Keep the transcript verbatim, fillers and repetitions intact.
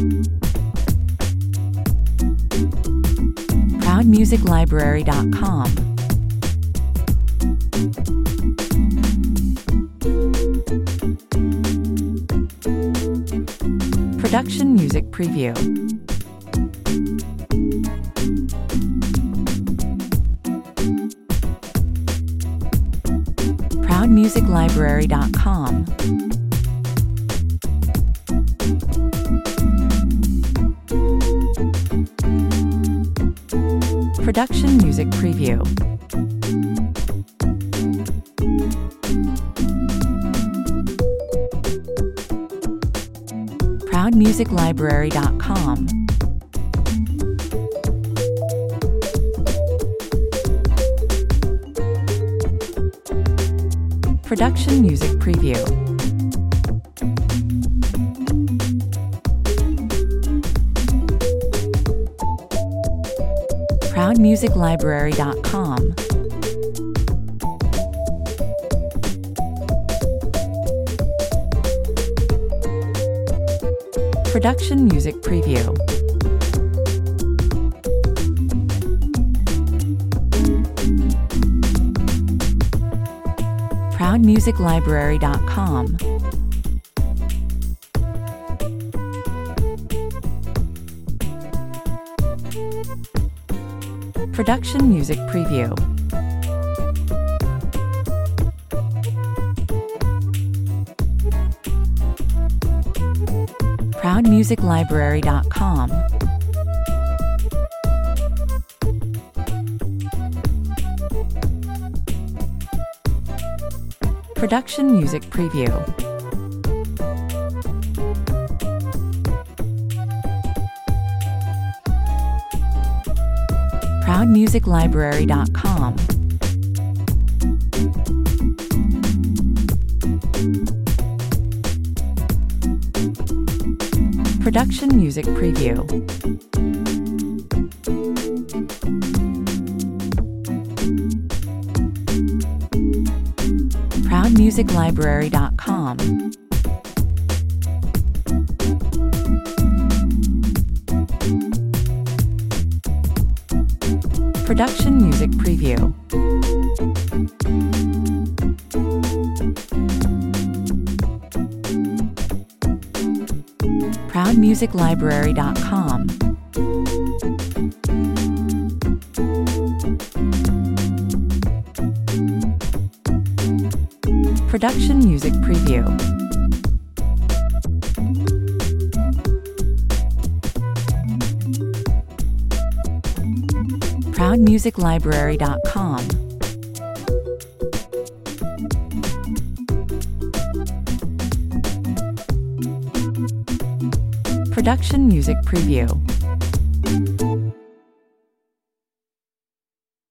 proud music library dot com. Production Music Preview. proud music library dot com. Production Music Preview. proud music library dot com. Production Music Preview. proud music library dot com. Production Music Preview. proud music library dot com. Production Music Preview. proud music library dot com. Production Music Preview. proud music library dot com. Production Music Preview. proud music library dot com. Production Music Preview. proud music library dot com. Production Music Preview. proud music library dot com. Production Music Preview.